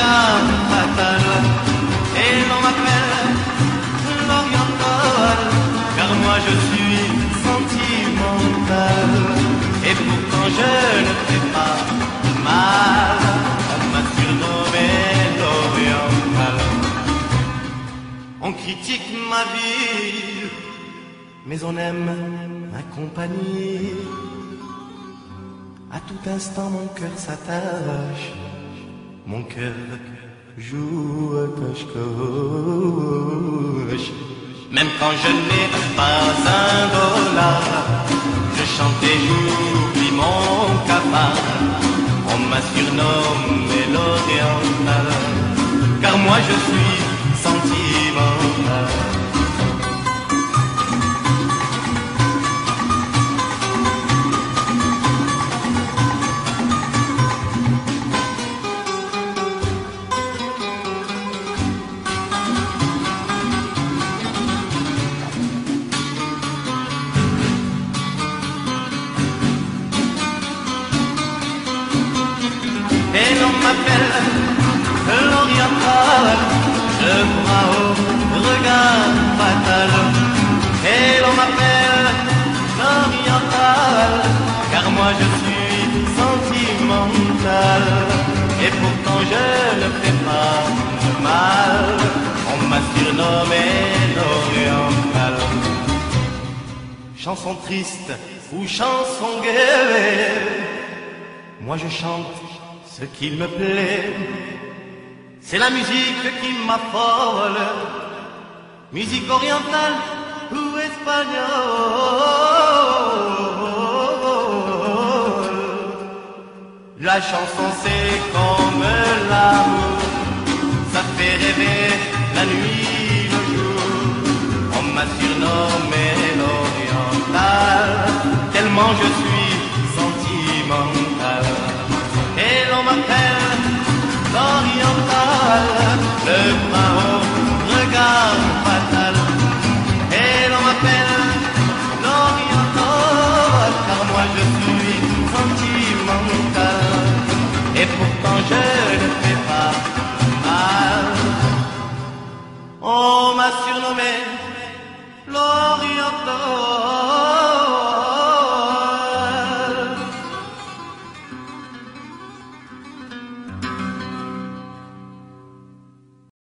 regard fatal. Et l'on m'appelle l'oriental, car moi je suis sentimental. Et pourtant je ne fais pas mal, on m'a surnommé l'oriental. On critique ma vie, mais on aime ma compagnie. À tout instant mon cœur s'attache, mon cœur joue à cache-cache. Même quand je n'ai pas un dollar, je chante et j'oublie mon cafard. On m'a surnommé l'oriental, car moi je suis sentimental. Et l'on m'appelle l'oriental, je crois au regard fatal. Et l'on m'appelle l'oriental, car moi je suis sentimental. Et pourtant je ne fais pas de mal, on m'a surnommé l'oriental. Chanson triste ou chanson gaie, moi je chante ce qu'il me plaît. C'est la musique qui m'affole, musique orientale ou espagnole. La chanson c'est comme l'amour, ça fait rêver la nuit, le jour. On m'a surnommé l'oriental, tellement je suis sentimental. Et l'on m'appelle l'oriental,